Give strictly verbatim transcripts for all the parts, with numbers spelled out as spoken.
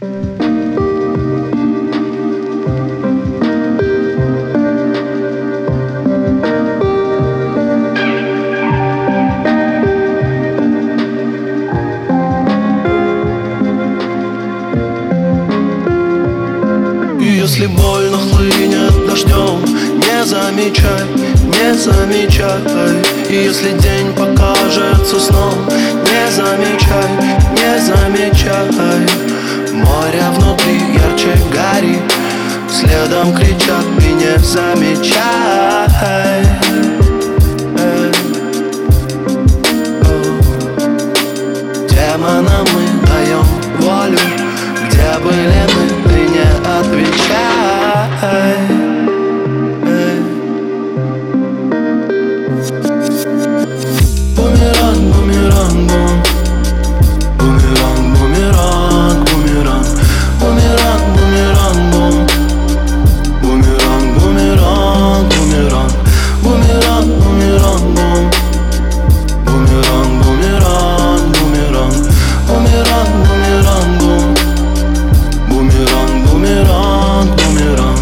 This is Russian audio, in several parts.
Если больно хлынет дождем, не замечай, не замечай. И если день покажется сном, не замечай, не замечай. Море внутри ярче горит, следом кричат: ты не замечай. Демонам мы даем волю, где были мы, ты не отвечай. Бумеранг, бумеранг, бум. Бумеранг, бумеранг, бумеранг. Бумеранг, бумеранг, бум. Бумеранг, бумеранг, бумеранг. Бумеранг, бумеранг, бум. Бумеранг, бумеранг, бумеранг. Бумеранг, бумеранг, бум. Бумеранг, бумеранг, бумеранг.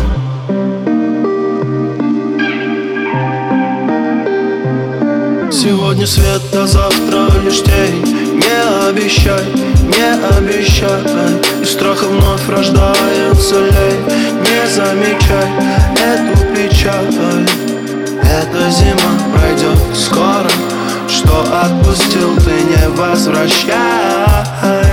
Сегодня свет, а завтра лишь тень. Не обещай, не обещай. Из страха вновь рождается лень. Не замечай эту печаль. Эта зима пройдет скоро. Что отпустил, ты не возвращай.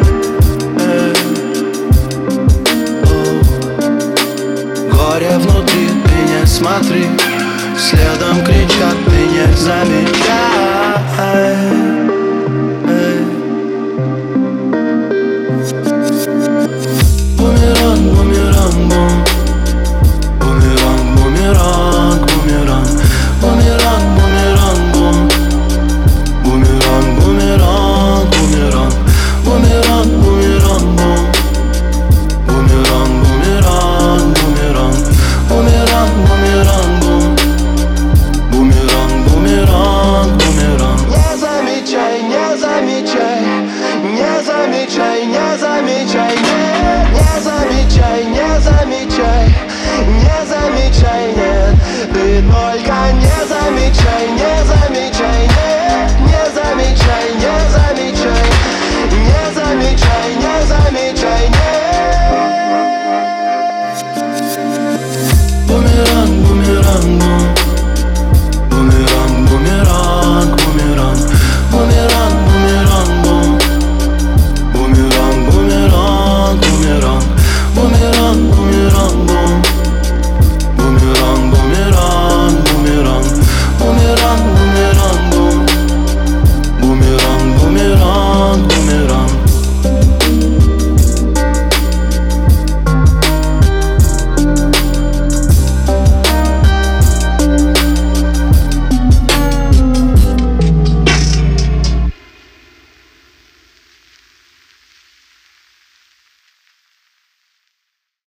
Горе внутри, ты не смотри. Следом кричат: ты не замечай.